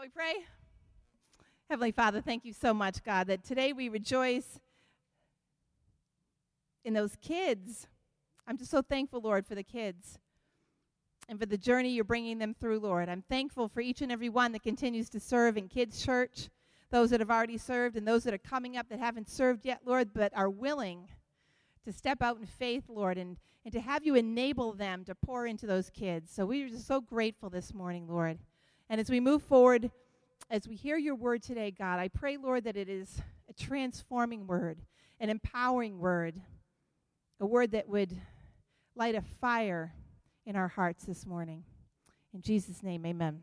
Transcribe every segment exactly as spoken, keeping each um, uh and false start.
Shall we pray? Heavenly Father, thank you so much, God, that today we rejoice in those kids. I'm just so thankful, Lord, for the kids and for the journey you're bringing them through, Lord. I'm thankful for each and every one that continues to serve in Kids Church, those that have already served and those that are coming up that haven't served yet, Lord, but are willing to step out in faith, Lord, and, and to have you enable them to pour into those kids. So we are just so grateful this morning, Lord. And as we move forward, as we hear your word today, God, I pray, Lord, that it is a transforming word, an empowering word, a word that would light a fire in our hearts this morning. In Jesus' name, amen.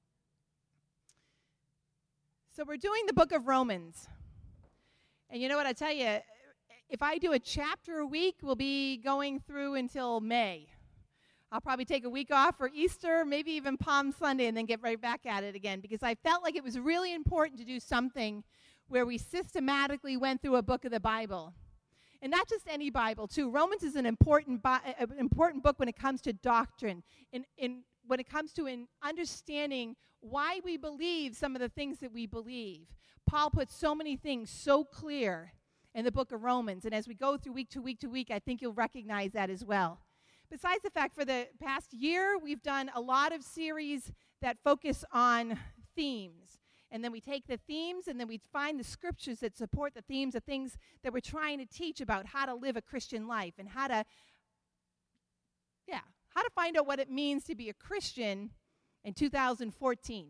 So we're doing the book of Romans. And you know what I tell you, if I do a chapter a week, we'll be going through until May. I'll probably take a week off for Easter, maybe even Palm Sunday, and then get right back at it again, because I felt like it was really important to do something where we systematically went through a book of the Bible. And not just any Bible, too. Romans is an important, bi- an important book when it comes to doctrine, in, in, when it comes to in understanding why we believe some of the things that we believe. Paul puts so many things so clear in the book of Romans, and as we go through week to week to week, I think you'll recognize that as well. Besides the fact, for the past year, we've done a lot of series that focus on themes. And then we take the themes and then we find the scriptures that support the themes of things that we're trying to teach about how to live a Christian life and how to, yeah, how to find out what it means to be a Christian in two thousand fourteen.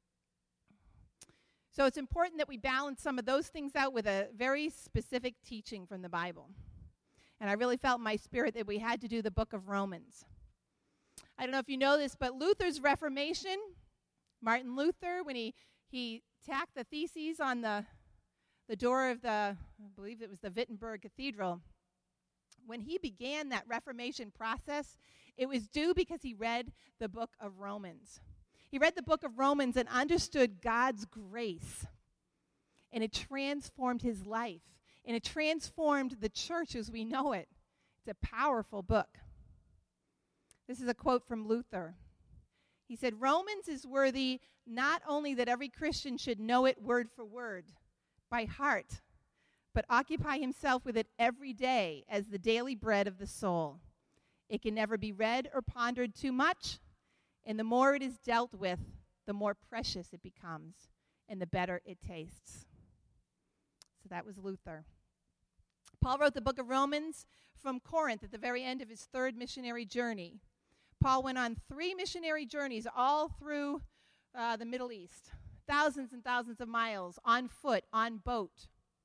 So it's important that we balance some of those things out with a very specific teaching from the Bible. And I really felt in my spirit that we had to do the book of Romans. I don't know if you know this, but Luther's Reformation, Martin Luther, when he, he tacked the theses on the, the door of the, I believe it was the Wittenberg Cathedral, when he began that Reformation process, it was due because he read the book of Romans. He read the book of Romans and understood God's grace, and it transformed his life. And it transformed the church as we know it. It's a powerful book. This is a quote from Luther. He said, "Romans is worthy not only that every Christian should know it word for word, by heart, but occupy himself with it every day as the daily bread of the soul. It can never be read or pondered too much, and the more it is dealt with, the more precious it becomes, and the better it tastes." So that was Luther. Paul wrote the book of Romans from Corinth at the very end of his third missionary journey. Paul went on three missionary journeys all through uh, the Middle East, thousands and thousands of miles on foot, on boat.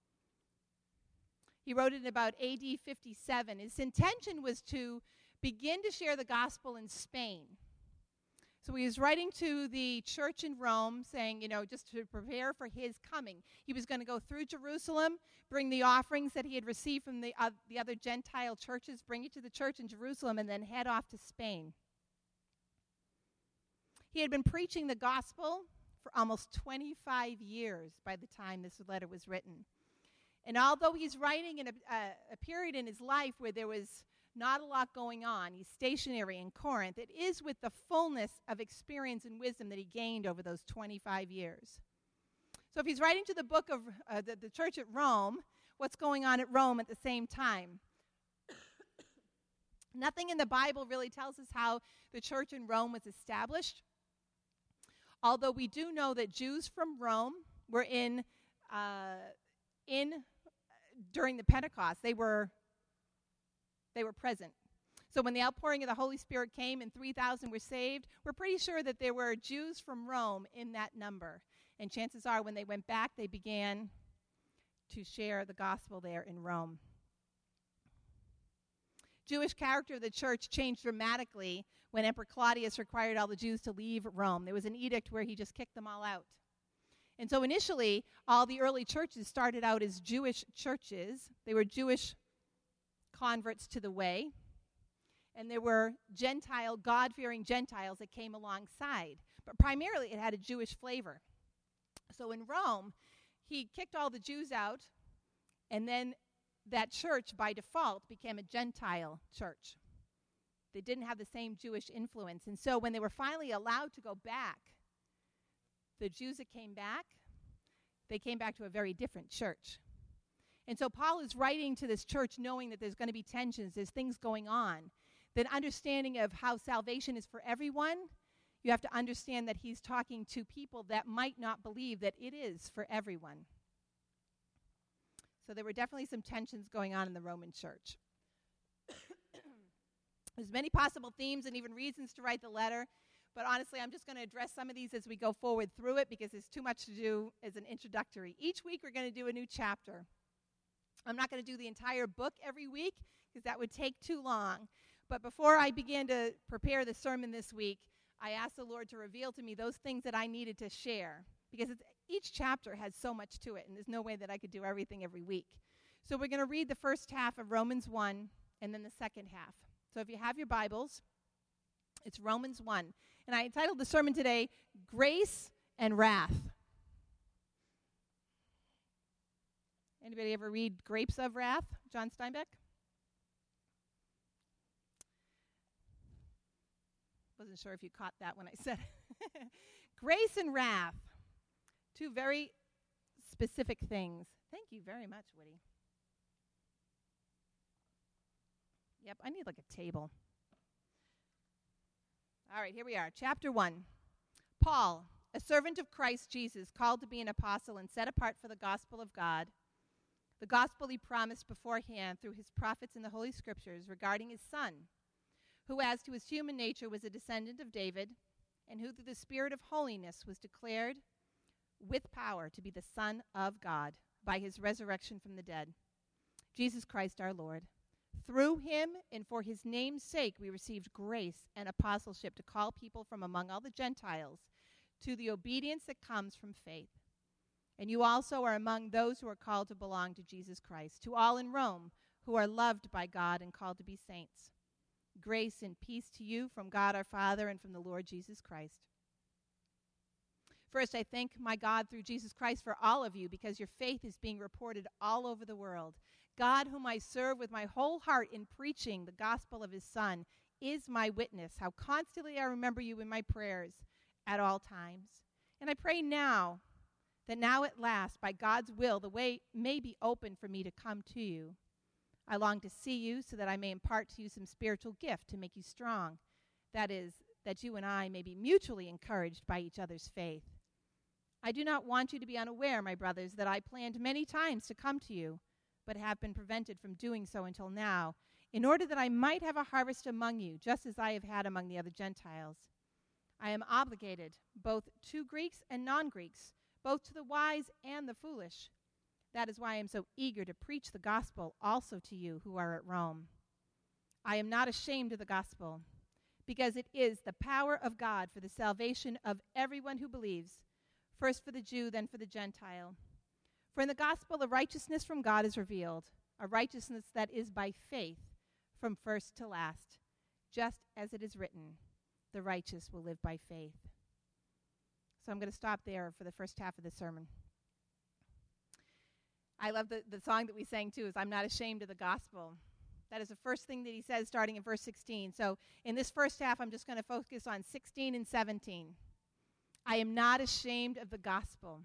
He wrote it in about A D fifty-seven. His intention was to begin to share the gospel in Spain. So he was writing to the church in Rome saying, you know, just to prepare for his coming. He was going to go through Jerusalem, bring the offerings that he had received from the, uh, the other Gentile churches, bring it to the church in Jerusalem, and then head off to Spain. He had been preaching the gospel for almost twenty-five years by the time this letter was written. And although he's writing in a, a, a period in his life where there was not a lot going on, he's stationary in Corinth, it is with the fullness of experience and wisdom that he gained over those twenty-five years. So if he's writing to the book of uh, the, the church at Rome, what's going on at Rome at the same time? Nothing in the Bible really tells us how the church in Rome was established, although we do know that Jews from Rome were in, uh, in during the Pentecost. They were They were present. So when the outpouring of the Holy Spirit came and three thousand were saved, we're pretty sure that there were Jews from Rome in that number. And chances are when they went back, they began to share the gospel there in Rome. Jewish character of the church changed dramatically when Emperor Claudius required all the Jews to leave Rome. There was an edict where he just kicked them all out. And so initially, all the early churches started out as Jewish churches. They were Jewish converts to the way, and there were Gentile, God-fearing Gentiles that came alongside. But primarily it had a Jewish flavor. So in Rome, he kicked all the Jews out, and then that church, by default, became a Gentile church. They didn't have the same Jewish influence. And so when they were finally allowed to go back the Jews that came back, they came back to a very different church. And so Paul is writing to this church knowing that there's going to be tensions, there's things going on. That understanding of how salvation is for everyone, you have to understand that he's talking to people that might not believe that it is for everyone. So there were definitely some tensions going on in the Roman church. There's many possible themes and even reasons to write the letter, but honestly, I'm just going to address some of these as we go forward through it because there's too much to do as an introductory. Each week we're going to do a new chapter. I'm not going to do the entire book every week because that would take too long. But before I began to prepare the sermon this week, I asked the Lord to reveal to me those things that I needed to share because it's, each chapter has so much to it, and there's no way that I could do everything every week. So we're going to read the first half of Romans one and then the second half. So if you have your Bibles, it's Romans one. And I entitled the sermon today, Grace and Wrath. Anybody ever read Grapes of Wrath, John Steinbeck? Wasn't sure if you caught that when I said it. Grace and wrath, two very specific things. Thank you very much, Woody. Yep, I need like a table. All right, here we are. Chapter one. Paul, a servant of Christ Jesus, called to be an apostle and set apart for the gospel of God, the gospel he promised beforehand through his prophets in the Holy Scriptures regarding his Son, who as to his human nature was a descendant of David, and who through the Spirit of holiness was declared with power to be the Son of God by his resurrection from the dead, Jesus Christ our Lord. Through him and for his name's sake we received grace and apostleship to call people from among all the Gentiles to the obedience that comes from faith. And you also are among those who are called to belong to Jesus Christ, to all in Rome who are loved by God and called to be saints. Grace and peace to you from God our Father and from the Lord Jesus Christ. First, I thank my God through Jesus Christ for all of you because your faith is being reported all over the world. God, whom I serve with my whole heart in preaching the gospel of his Son, is my witness, how constantly I remember you in my prayers at all times. And I pray now that now at last, by God's will, the way may be open for me to come to you. I long to see you so that I may impart to you some spiritual gift to make you strong. That is, that you and I may be mutually encouraged by each other's faith. I do not want you to be unaware, my brothers, that I planned many times to come to you, but have been prevented from doing so until now, in order that I might have a harvest among you, just as I have had among the other Gentiles. I am obligated, both to Greeks and non-Greeks, both to the wise and the foolish. That is why I am so eager to preach the gospel also to you who are at Rome. I am not ashamed of the gospel, because it is the power of God for the salvation of everyone who believes, first for the Jew, then for the Gentile. For in the gospel, a righteousness from God is revealed, a righteousness that is by faith from first to last, just as it is written, the righteous will live by faith. So I'm going to stop there for the first half of the sermon. I love the, the song that we sang too, is I'm not ashamed of the gospel. That is the first thing that he says starting in verse sixteen. So in this first half, I'm just going to focus on sixteen and seventeen. I am not ashamed of the gospel.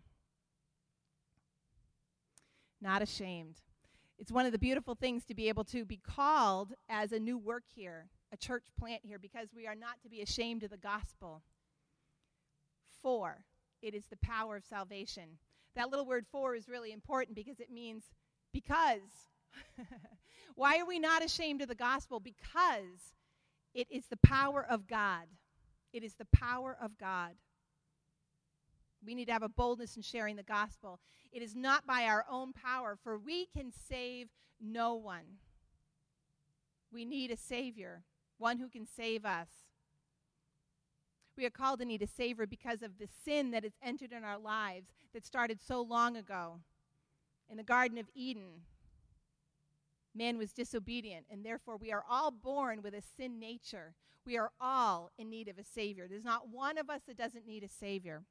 Not ashamed. It's one of the beautiful things to be able to be called as a new work here, a church plant here, because we are not to be ashamed of the gospel. For it is the power of salvation. That little word for is really important because it means because. Why are we not ashamed of the gospel? Because it is the power of God. It is the power of God. We need to have a boldness in sharing the gospel. It is not by our own power, for we can save no one. We need a Savior, one who can save us. We are called to need a Savior because of the sin that has entered in our lives that started so long ago. In the Garden of Eden, man was disobedient, and therefore we are all born with a sin nature. We are all in need of a Savior. There's not one of us that doesn't need a Savior.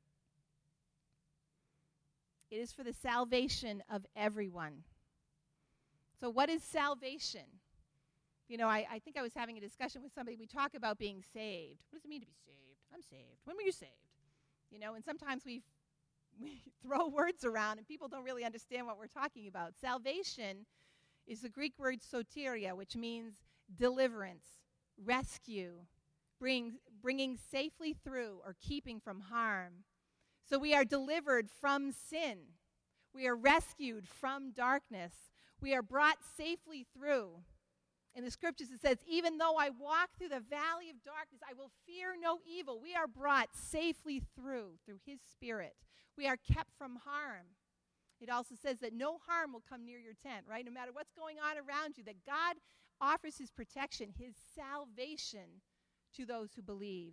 It is for the salvation of everyone. So what is salvation? You know, I, I think I was having a discussion with somebody. We talk about being saved. What does it mean to be saved? I'm saved. When were you saved? You know, and sometimes we we throw words around and people don't really understand what we're talking about. Salvation is the Greek word soteria, which means deliverance, rescue, bring, bringing safely through or keeping from harm. So we are delivered from sin. We are rescued from darkness. We are brought safely through. In the scriptures it says, even though I walk through the valley of darkness, I will fear no evil. We are brought safely through, through his Spirit. We are kept from harm. It also says that no harm will come near your tent, right? No matter what's going on around you, that God offers his protection, his salvation to those who believe.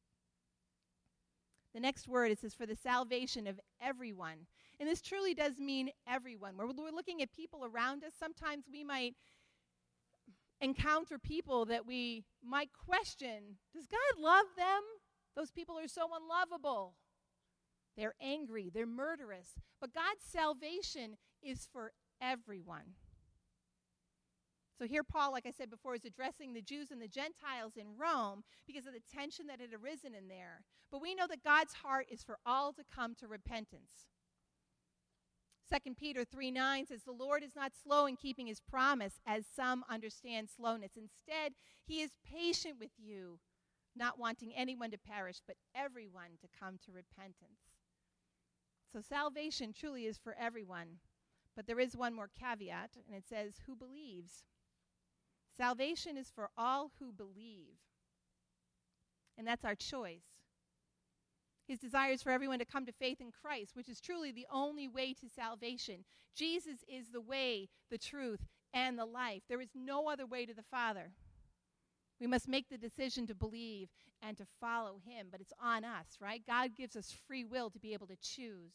The next word, it says, for the salvation of everyone. And this truly does mean everyone. When we're looking at people around us, sometimes we might encounter people that we might question, does God love them? Those people are so unlovable. They're angry, they're murderous. But God's salvation is for everyone. So here Paul, like I said before, is addressing the Jews and the Gentiles in Rome because of the tension that had arisen in there. But we know that God's heart is for all to come to repentance. Second Peter three nine says, the Lord is not slow in keeping his promise, as some understand slowness. Instead, he is patient with you, not wanting anyone to perish, but everyone to come to repentance. So salvation truly is for everyone. But there is one more caveat, and it says, who believes? Salvation is for all who believe. And that's our choice. His desire is for everyone to come to faith in Christ, which is truly the only way to salvation. Jesus is the way, the truth, and the life. There is no other way to the Father. We must make the decision to believe and to follow him, but it's on us, right? God gives us free will to be able to choose.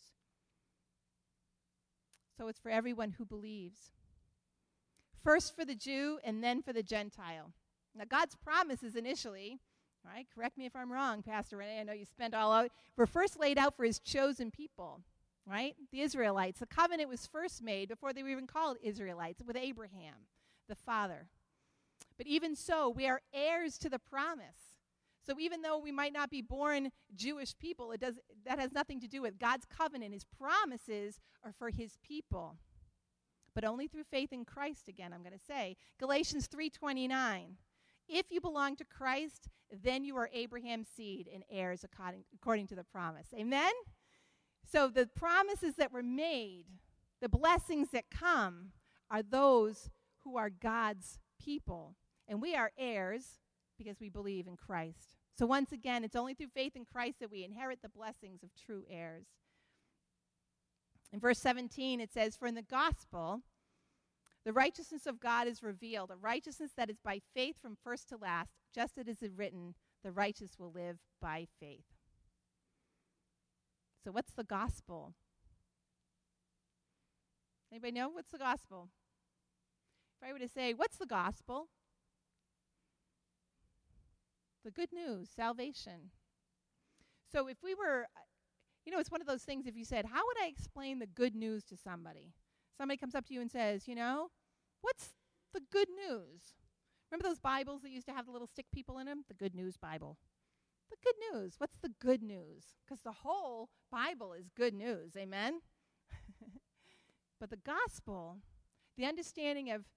So it's for everyone who believes. First for the Jew and then for the Gentile. Now God's promises initially, right? Correct me if I'm wrong, Pastor Renee. I know you spent all out. Were first laid out for his chosen people, right? The Israelites. The covenant was first made before they were even called Israelites with Abraham, the father. But even so, we are heirs to the promise. So even though we might not be born Jewish people, it does that has nothing to do with God's covenant. His promises are for his people. But only through faith in Christ, again, I'm going to say. Galatians three twenty-nine. If you belong to Christ, then you are Abraham's seed and heirs according, according to the promise. Amen? So the promises that were made, the blessings that come, are those who are God's people. And we are heirs because we believe in Christ. So once again, it's only through faith in Christ that we inherit the blessings of true heirs. In verse seventeen, it says, for in the gospel, the righteousness of God is revealed, a righteousness that is by faith from first to last, just as it is written, the righteous will live by faith. So what's the gospel? Anybody know what's the gospel? If I were to say, what's the gospel? The good news, salvation. So if we were, you know, it's one of those things, if you said, how would I explain the good news to somebody? Somebody comes up to you and says, you know, what's the good news? Remember those Bibles that used to have the little stick people in them? The Good News Bible. The good news. What's the good news? Because the whole Bible is good news. Amen? But the gospel, the understanding of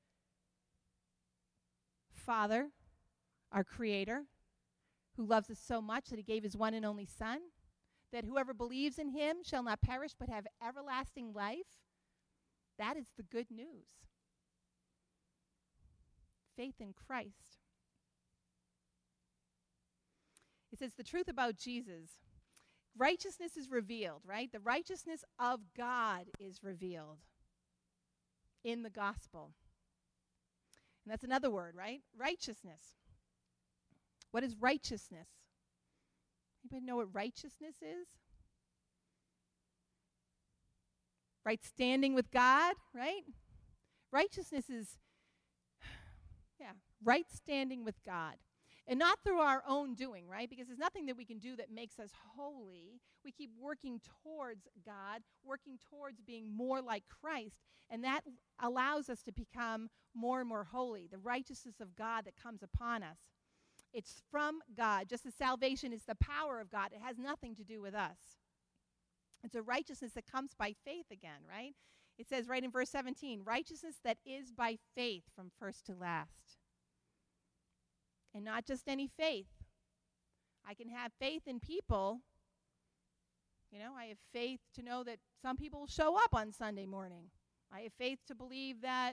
Father, our Creator, who loves us so much that he gave his one and only Son, that whoever believes in him shall not perish but have everlasting life. That is the good news. Faith in Christ. It says the truth about Jesus. Righteousness is revealed, right? The righteousness of God is revealed in the gospel. And that's another word, right? Righteousness. What is righteousness? Anybody know what righteousness is? Right standing with God, right? Righteousness is, yeah, right standing with God. And not through our own doing, right? Because there's nothing that we can do that makes us holy. We keep working towards God, working towards being more like Christ, and that allows us to become more and more holy, the righteousness of God that comes upon us. It's from God. Just as salvation is the power of God, it has nothing to do with us. It's a righteousness that comes by faith again, right? It says right in verse seventeen, righteousness that is by faith from first to last. And not just any faith. I can have faith in people. You know, I have faith to know that some people will show up on Sunday morning. I have faith to believe that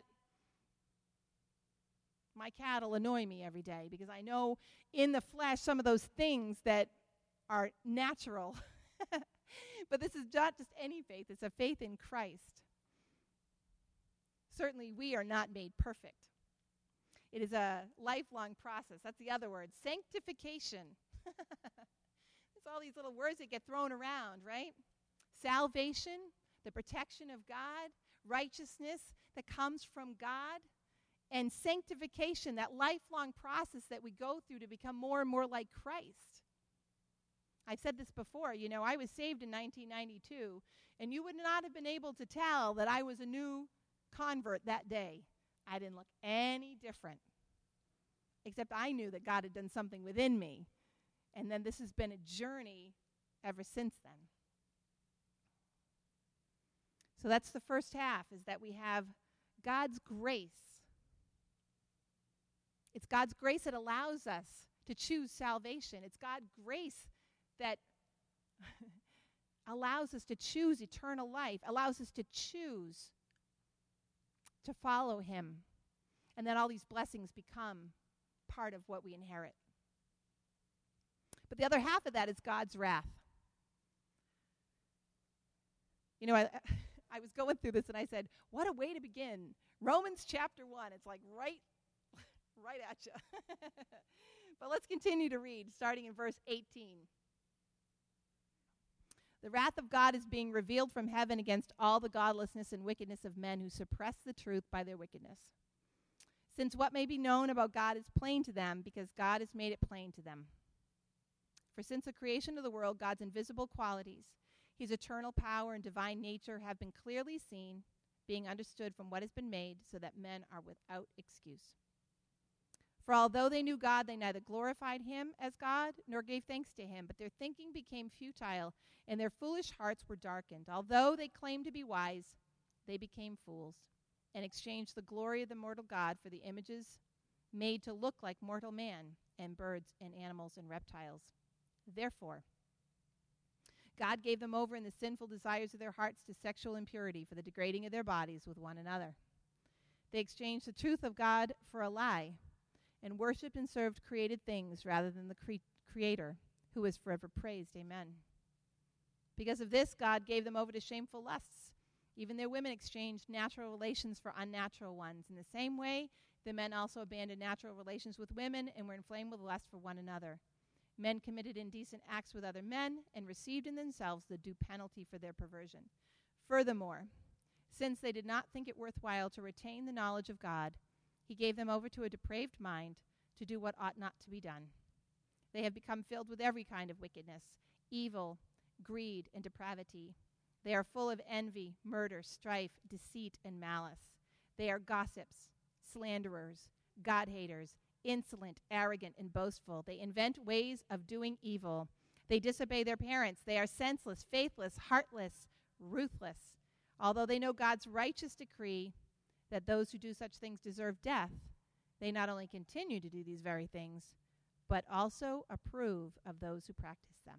my cat will annoy me every day because I know in the flesh some of those things that are natural. But this is not just any faith. It's a faith in Christ. Certainly, we are not made perfect. It is a lifelong process. That's the other word, sanctification. It's all these little words that get thrown around, right? Salvation, the protection of God, righteousness that comes from God, and sanctification, that lifelong process that we go through to become more and more like Christ. I've said this before, you know, I was saved in nineteen ninety-two, and you would not have been able to tell that I was a new convert that day. I didn't look any different, except I knew that God had done something within me. And then this has been a journey ever since then. So that's the first half, is that we have God's grace. It's God's grace that allows us to choose salvation. It's God's grace that allows us to choose eternal life, allows us to choose to follow him. And then all these blessings become part of what we inherit. But the other half of that is God's wrath. You know, I, I was going through this and I said, what a way to begin. Romans chapter one. It's like right, right at you. But let's continue to read, starting in verse eighteen. The wrath of God is being revealed from heaven against all the godlessness and wickedness of men who suppress the truth by their wickedness. Since what may be known about God is plain to them, because God has made it plain to them. For since the creation of the world, God's invisible qualities, his eternal power and divine nature have been clearly seen, being understood from what has been made, so that men are without excuse. For although they knew God, they neither glorified him as God nor gave thanks to him, but their thinking became futile, and their foolish hearts were darkened. Although they claimed to be wise, they became fools, and exchanged the glory of the mortal God for the images made to look like mortal man, and birds and animals and reptiles. Therefore, God gave them over in the sinful desires of their hearts to sexual impurity, for the degrading of their bodies with one another. They exchanged the truth of God for a lie, and worshipped and served created things rather than the cre- Creator, who is forever praised. Amen. Because of this, God gave them over to shameful lusts. Even their women exchanged natural relations for unnatural ones. In the same way, the men also abandoned natural relations with women and were inflamed with lust for one another. Men committed indecent acts with other men and received in themselves the due penalty for their perversion. Furthermore, since they did not think it worthwhile to retain the knowledge of God, he gave them over to a depraved mind to do what ought not to be done. They have become filled with every kind of wickedness, evil, greed, and depravity. They are full of envy, murder, strife, deceit, and malice. They are gossips, slanderers, God-haters, insolent, arrogant, and boastful. They invent ways of doing evil. They disobey their parents. They are senseless, faithless, heartless, ruthless. Although they know God's righteous decree that those who do such things deserve death, they not only continue to do these very things, but also approve of those who practice them.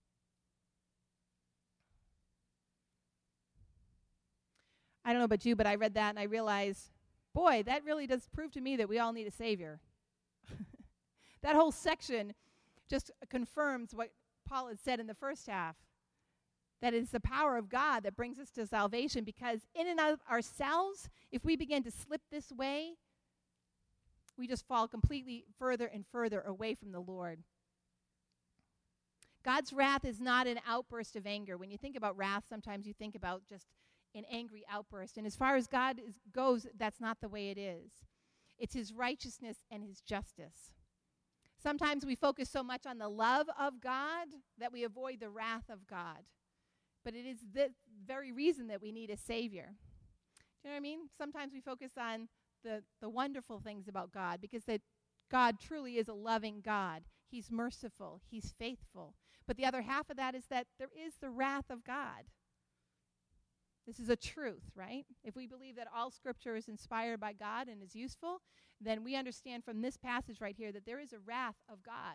I don't know about you, but I read that and I realized, boy, that really does prove to me that we all need a Savior. That whole section just confirms what Paul had said in the first half, that it's the power of God that brings us to salvation, because in and of ourselves, if we begin to slip this way, we just fall completely further and further away from the Lord. God's wrath is not an outburst of anger. When you think about wrath, sometimes you think about just an angry outburst. And as far as God is, goes, that's not the way it is. It's his righteousness and his justice. Sometimes we focus so much on the love of God that we avoid the wrath of God. But it is the very reason that we need a Savior. Do you know what I mean? Sometimes we focus on the, the wonderful things about God, because that God truly is a loving God. He's merciful. He's faithful. But the other half of that is that there is the wrath of God. This is a truth, right? If we believe that all Scripture is inspired by God and is useful, then we understand from this passage right here that there is a wrath of God.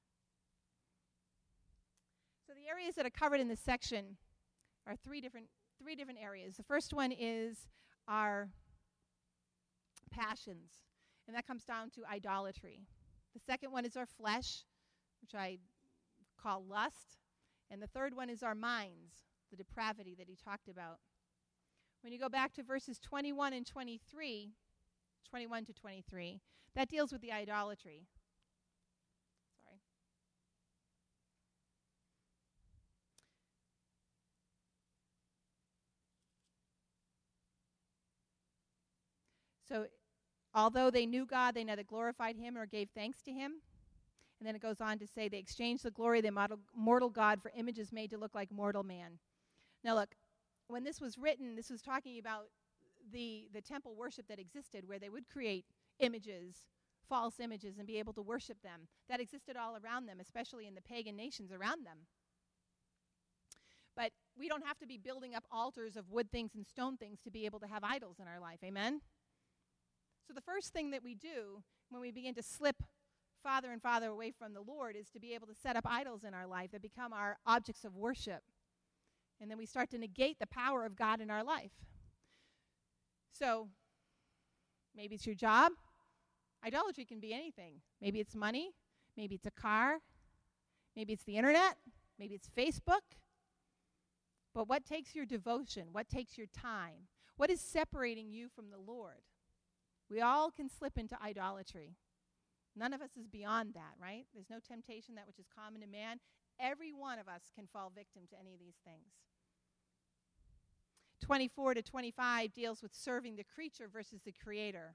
So the areas that are covered in this section are three different three different areas. The first one is our passions, and that comes down to idolatry. The second one is our flesh, which I call lust, and the third one is our minds, the depravity that he talked about. When you go back to verses twenty-one and twenty-three, twenty-one to twenty-three, that deals with the idolatry. Sorry. So, although they knew God, they neither glorified him or gave thanks to him. And then it goes on to say they exchanged the glory of the mortal God for images made to look like mortal man. Now look, when this was written, this was talking about the, the temple worship that existed, where they would create images, false images, and be able to worship them. That existed all around them, especially in the pagan nations around them. But we don't have to be building up altars of wood things and stone things to be able to have idols in our life. Amen? So the first thing that we do when we begin to slip farther and farther away from the Lord is to be able to set up idols in our life that become our objects of worship. And then we start to negate the power of God in our life. So maybe it's your job. Idolatry can be anything. Maybe it's money. Maybe it's a car. Maybe it's the internet. Maybe it's Facebook. But what takes your devotion? What takes your time? What is separating you from the Lord? We all can slip into idolatry. None of us is beyond that, right? There's no temptation that which is common to man. Every one of us can fall victim to any of these things. twenty-four to twenty-five deals with serving the creature versus the creator.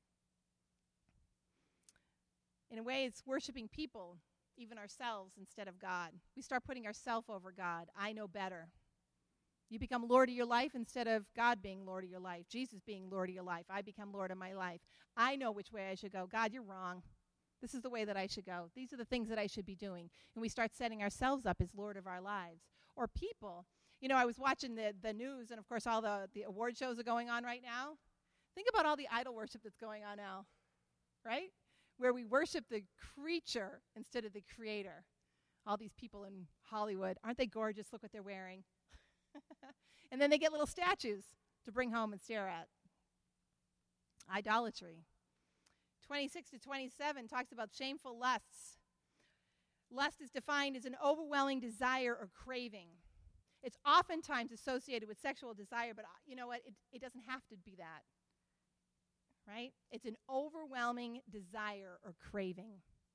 In a way, it's worshiping people, even ourselves, instead of God. We start putting ourselves over God. I know better. You become Lord of your life instead of God being Lord of your life, Jesus being Lord of your life. I become Lord of my life. I know which way I should go. God, you're wrong. This is the way that I should go. These are the things that I should be doing. And we start setting ourselves up as Lord of our lives. Or people. You know, I was watching the, the news, and of course all the, the award shows are going on right now. Think about all the idol worship that's going on now, right? Where we worship the creature instead of the creator. All these people in Hollywood, aren't they gorgeous? Look what they're wearing. And then they get little statues to bring home and stare at. Idolatry. twenty-six to twenty-seven talks about shameful lusts. Lust is defined as an overwhelming desire or craving. It's oftentimes associated with sexual desire, but uh, you know what? It, it doesn't have to be that. Right? It's an overwhelming desire or craving.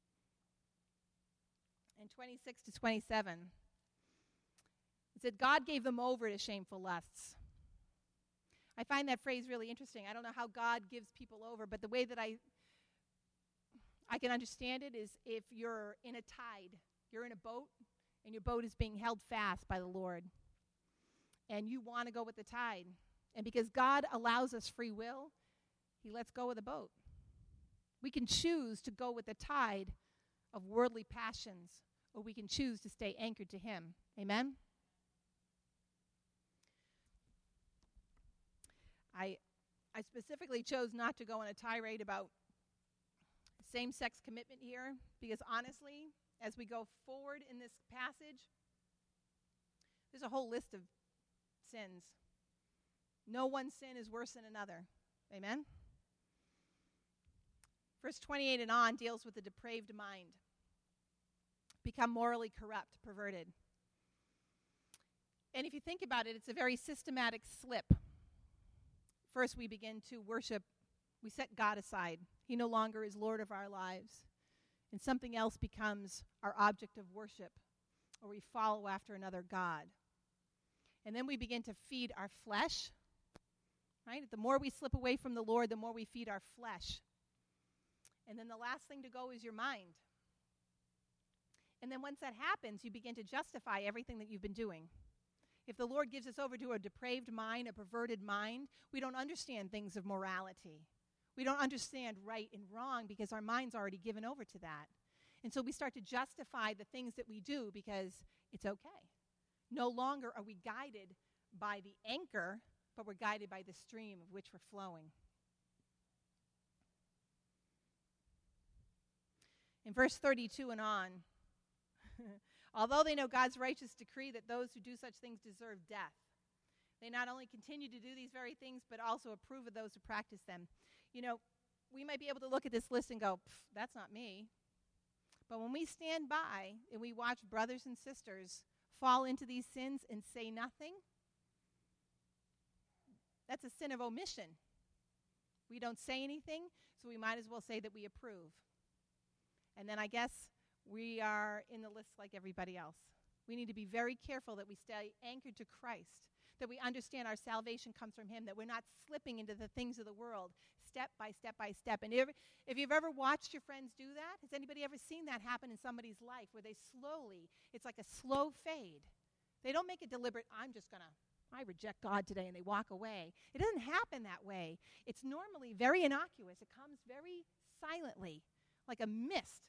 And twenty-six to twenty-seven, it said, God gave them over to shameful lusts. I find that phrase really interesting. I don't know how God gives people over, but the way that I I can understand it is if you're in a tide, you're in a boat, and your boat is being held fast by the Lord, and you want to go with the tide. And because God allows us free will, he lets go of the boat. We can choose to go with the tide of worldly passions, or we can choose to stay anchored to him. Amen? I I specifically chose not to go on a tirade about same-sex commitment here, because honestly, as we go forward in this passage, there's a whole list of sins. No one sin is worse than another. Amen? Verse twenty-eight and on deals with the depraved mind. Become morally corrupt, perverted. And if you think about it, it's a very systematic slip. First, we begin to worship. We set God aside. He no longer is Lord of our lives. And something else becomes our object of worship, or we follow after another God. And then we begin to feed our flesh. Right? The more we slip away from the Lord, the more we feed our flesh. And then the last thing to go is your mind. And then once that happens, you begin to justify everything that you've been doing. If the Lord gives us over to a depraved mind, a perverted mind, we don't understand things of morality. We don't understand right and wrong because our mind's already given over to that. And so we start to justify the things that we do because it's okay. No longer are we guided by the anchor, but we're guided by the stream of which we're flowing. In verse thirty-two and on, although they know God's righteous decree that those who do such things deserve death, they not only continue to do these very things, but also approve of those who practice them. You know, we might be able to look at this list and go, that's not me. But when we stand by and we watch brothers and sisters fall into these sins and say nothing, that's a sin of omission. We don't say anything, so we might as well say that we approve. And then I guess we are in the list like everybody else. We need to be very careful that we stay anchored to Christ, that we understand our salvation comes from him, that we're not slipping into the things of the world step by step by step. And if, if you've ever watched your friends do that, has anybody ever seen that happen in somebody's life where they slowly, it's like a slow fade. They don't make a deliberate, I'm just going to, I reject God today, and they walk away. It doesn't happen that way. It's normally very innocuous. It comes very silently, like a mist.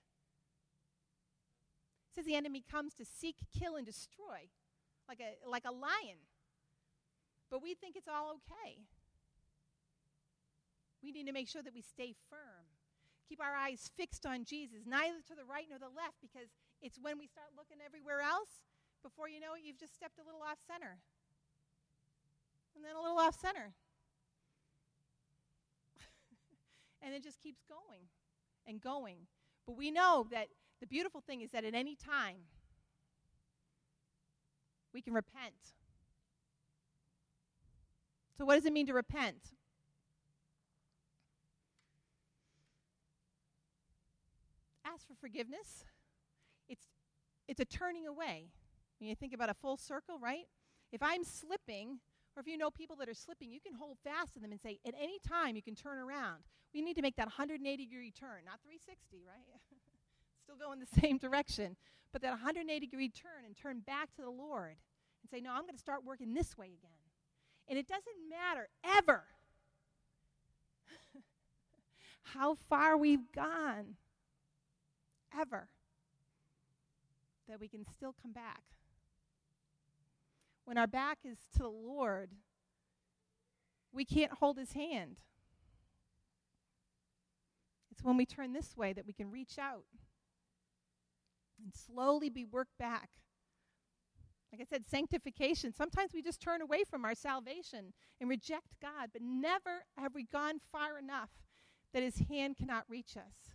It says the enemy comes to seek, kill, and destroy, like a like a lion. But we think it's all okay. We need to make sure that we stay firm. Keep our eyes fixed on Jesus, neither to the right nor the left, because it's when we start looking everywhere else, before you know it, you've just stepped a little off center. And then a little off center. And it just keeps going and going. But we know that the beautiful thing is that at any time, we can repent. So what does it mean to repent? Ask for forgiveness. It's it's a turning away. When you think about a full circle, right? If I'm slipping, or if you know people that are slipping, you can hold fast to them and say, at any time you can turn around. We need to make that one hundred eighty degree turn, not three sixty, right? Still go in the same direction. But that one hundred eighty degree turn and turn back to the Lord and say, no, I'm going to start working this way again. And it doesn't matter ever how far we've gone, ever, that we can still come back. When our back is to the Lord, we can't hold his hand. It's when we turn this way that we can reach out and slowly be worked back. Like I said, sanctification. Sometimes we just turn away from our salvation and reject God, but never have we gone far enough that his hand cannot reach us.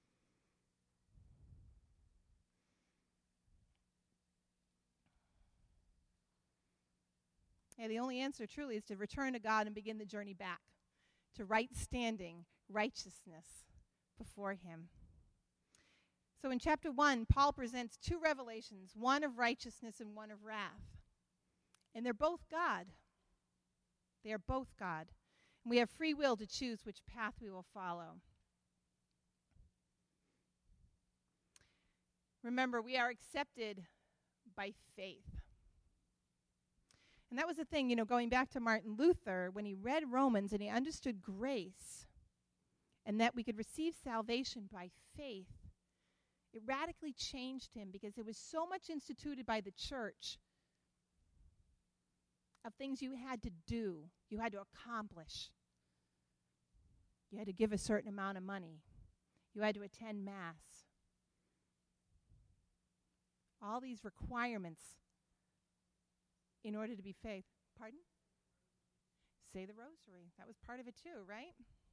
Yeah, the only answer truly is to return to God and begin the journey back to right standing, righteousness before him. So in chapter one, Paul presents two revelations, one of righteousness and one of wrath. And they're both God. They are both God. And we have free will to choose which path we will follow. Remember, we are accepted by faith. And that was the thing, you know, going back to Martin Luther, when he read Romans and he understood grace and that we could receive salvation by faith, it radically changed him because it was so much instituted by the church of things you had to do, you had to accomplish. You had to give a certain amount of money. You had to attend Mass. All these requirements in order to be faith. Pardon? Say the rosary. That was part of it too, right?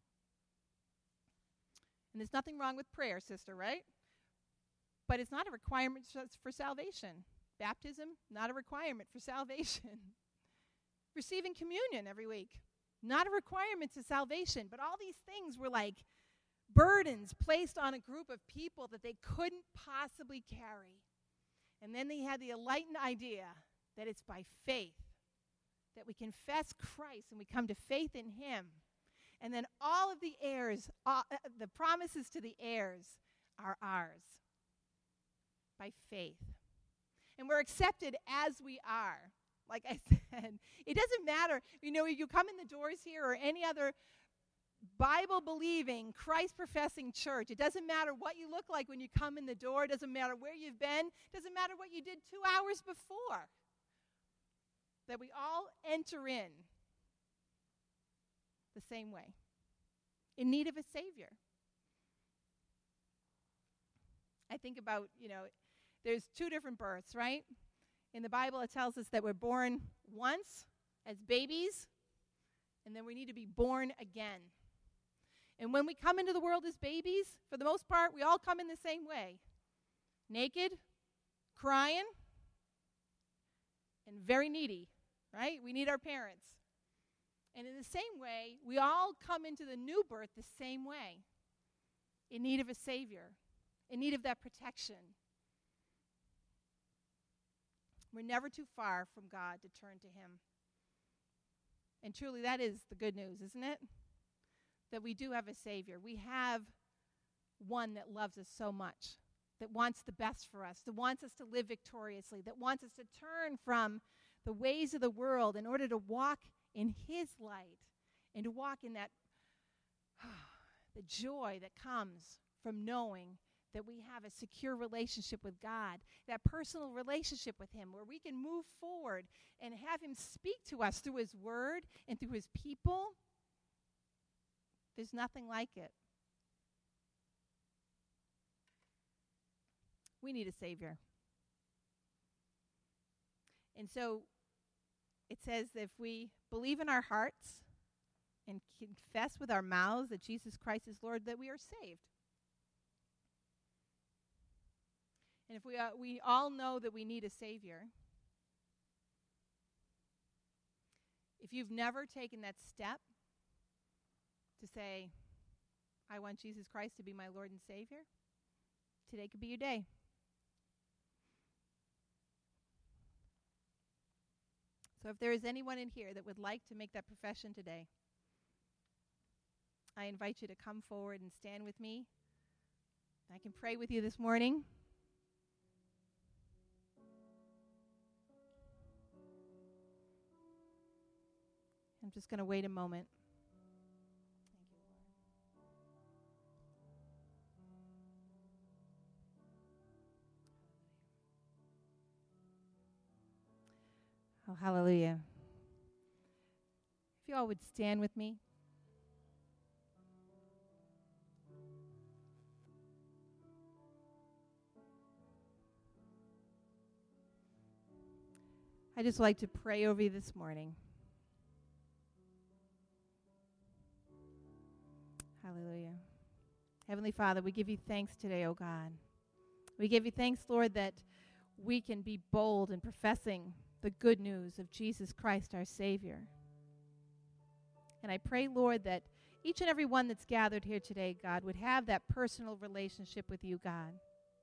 And there's nothing wrong with prayer, sister, right? But it's not a requirement for salvation. Baptism, not a requirement for salvation. Receiving communion every week, not a requirement to salvation. But all these things were like burdens placed on a group of people that they couldn't possibly carry. And then they had the enlightened idea that it's by faith that we confess Christ and we come to faith in him. And then all of the heirs, uh, the promises to the heirs are ours by faith. And we're accepted as we are. Like I said, it doesn't matter, you know, you come in the doors here or any other Bible-believing, Christ-professing church. It doesn't matter what you look like when you come in the door. It doesn't matter where you've been. It doesn't matter what you did two hours before. That we all enter in the same way, in need of a Savior. I think about, you know, there's two different births, right? In the Bible, it tells us that we're born once as babies, and then we need to be born again. And when we come into the world as babies, for the most part, we all come in the same way. Naked, crying, and very needy, right? We need our parents. And in the same way, we all come into the new birth the same way, in need of a Savior, in need of that protection. We're never too far from God to turn to Him. And truly, that is the good news, isn't it? That we do have a Savior. We have one that loves us so much, that wants the best for us, that wants us to live victoriously, that wants us to turn from the ways of the world in order to walk in His light and to walk in that the joy that comes from knowing that we have a secure relationship with God, that personal relationship with Him where we can move forward and have Him speak to us through His Word and through His people. There's nothing like it. We need a Savior. And so it says that if we believe in our hearts and confess with our mouths that Jesus Christ is Lord, that we are saved. And if we uh, we all know that we need a Savior, if you've never taken that step to say, I want Jesus Christ to be my Lord and Savior, today could be your day. So if there is anyone in here that would like to make that profession today, I invite you to come forward and stand with me. I can pray with you this morning. I'm just going to wait a moment. Thank you, Lord. Oh, hallelujah. If you all would stand with me. I just like to pray over you this morning. Hallelujah. Heavenly Father, we give you thanks today, O God. We give you thanks, Lord, that we can be bold in professing the good news of Jesus Christ, our Savior. And I pray, Lord, that each and every one that's gathered here today, God, would have that personal relationship with you, God.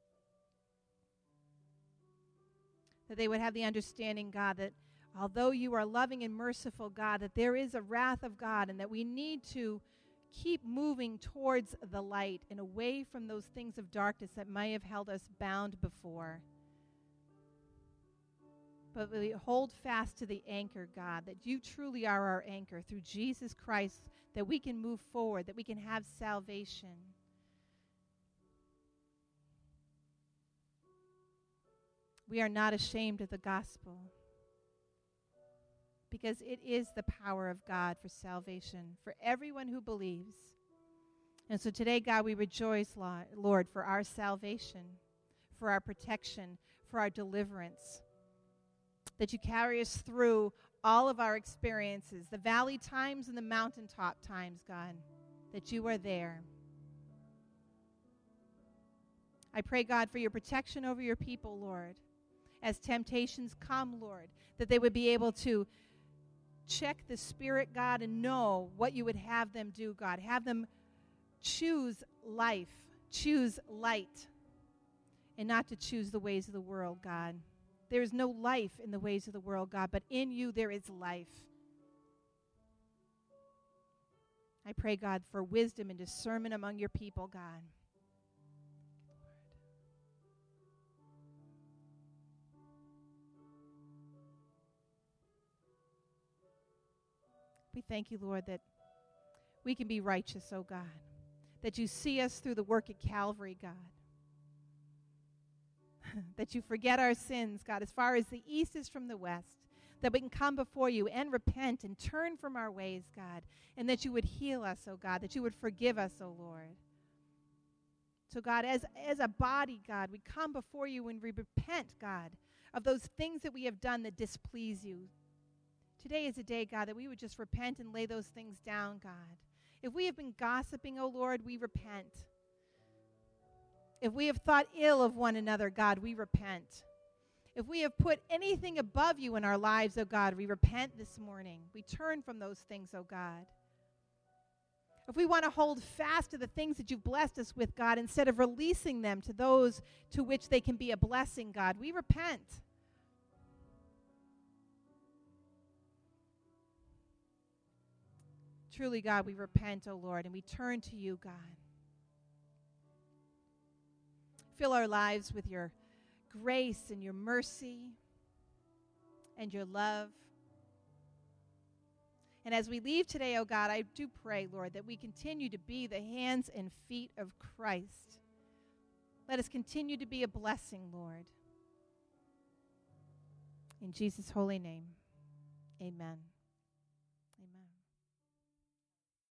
That they would have the understanding, God, that although you are loving and merciful, God, that there is a wrath of God and that we need to keep moving towards the light and away from those things of darkness that may have held us bound before. But we hold fast to the anchor, God, that you truly are our anchor through Jesus Christ, that we can move forward, that we can have salvation. We are not ashamed of the gospel because it is the power of God for salvation for everyone who believes. And so today, God, we rejoice, Lord, for our salvation, for our protection, for our deliverance, that you carry us through all of our experiences, the valley times and the mountaintop times, God, that you are there. I pray, God, for your protection over your people, Lord, as temptations come, Lord, that they would be able to check the spirit, God, and know what you would have them do, God. Have them choose life, choose light, and not to choose the ways of the world, God. There is no life in the ways of the world, God, but in you there is life. I pray, God, for wisdom and discernment among your people, God. We thank you, Lord, that we can be righteous, oh God. That you see us through the work at Calvary, God. That you forget our sins, God, as far as the east is from the west. That we can come before you and repent and turn from our ways, God. And that you would heal us, oh God. That you would forgive us, oh Lord. So, God, as, as a body, God, we come before you and we repent, God, of those things that we have done that displease you. Today is a day, God, that we would just repent and lay those things down, God. If we have been gossiping, oh Lord, we repent. If we have thought ill of one another, God, we repent. If we have put anything above you in our lives, oh God, we repent this morning. We turn from those things, oh God. If we want to hold fast to the things that you've blessed us with, God, instead of releasing them to those to which they can be a blessing, God, we repent. Truly, God, we repent, oh Lord, and we turn to you, God. Fill our lives with your grace and your mercy and your love. And as we leave today, oh God, I do pray, Lord, that we continue to be the hands and feet of Christ. Let us continue to be a blessing, Lord. In Jesus' holy name, amen.